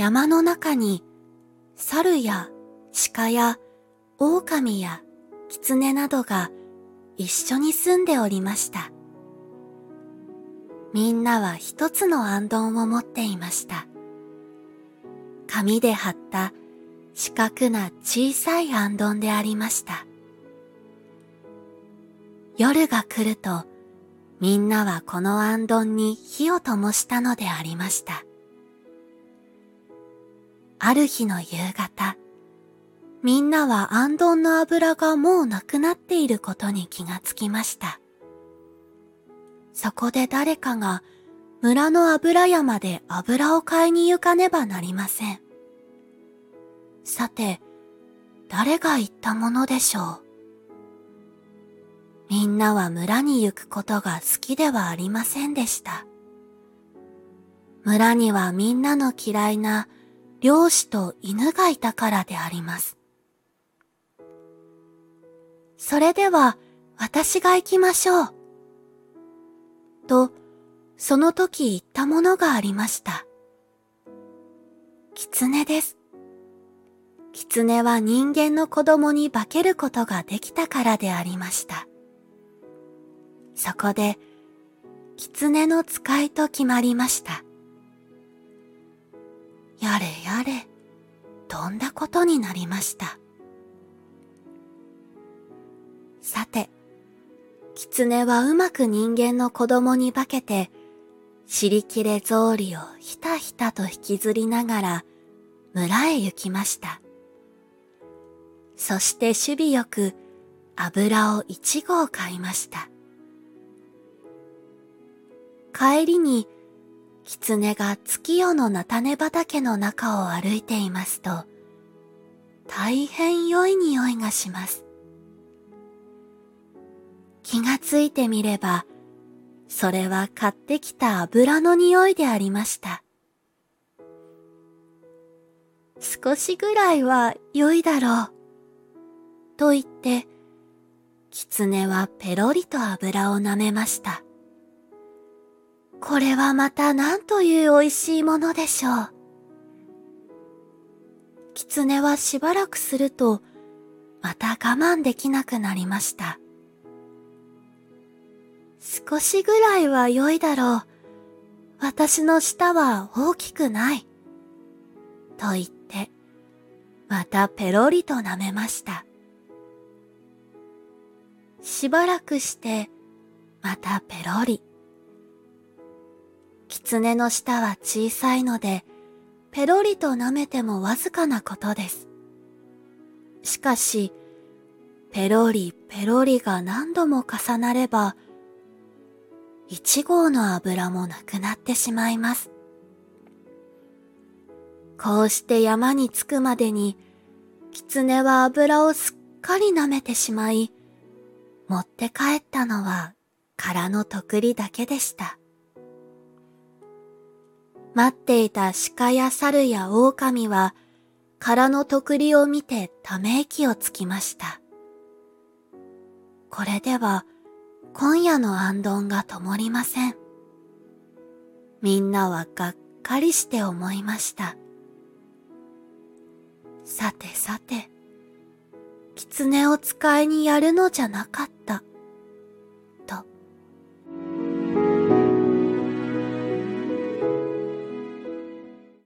山の中に猿や鹿や狼や狐などが一緒に住んでおりました。みんなは一つのあんどんを持っていました。紙で貼った四角な小さいあんどんでありました。夜が来ると、みんなはこのあんどんに火を灯したのでありました。ある日の夕方、みんなはあんどんの油がもうなくなっていることに気がつきました。そこで誰かが村の油山で油を買いに行かねばなりません。さて、誰が言ったものでしょう。みんなは村に行くことが好きではありませんでした。村にはみんなの嫌いな猟師と犬がいたからであります。それでは私が行きましょう。と、その時言ったものがありました。狐です。狐は人間の子供に化けることができたからでありました。そこで、狐の使いと決まりました。やれやれ、とんだことになりました。さて、狐はうまく人間の子供に化けて、尻切れ草履をひたひたと引きずりながら村へ行きました。そして首尾よく油を1合買いました。帰りに狐が月夜の菜種畑の中を歩いていますと、大変良い匂いがします。気がついてみれば、それは買ってきた油の匂いでありました。少しぐらいは良いだろう。と言って、狐はペロリと油を舐めました。これはまた何という美味しいものでしょう。狐はしばらくすると、また我慢できなくなりました。少しぐらいは良いだろう。私の舌は大きくない。と言って、またペロリと舐めました。しばらくして、またペロリ。狐の舌は小さいので、ペロリと舐めてもわずかなことです。しかし、ペロリペロリが何度も重なれば、1合の油もなくなってしまいます。こうして山に着くまでに、狐は油をすっかり舐めてしまい、持って帰ったのは殻のとくりだけでした。待っていた鹿や猿や狼は、殻のとくりを見てため息をつきました。これでは、今夜のあんどんが灯りません。みんなはがっかりして思いました。さてさて、狐を使いにやるのじゃなかった。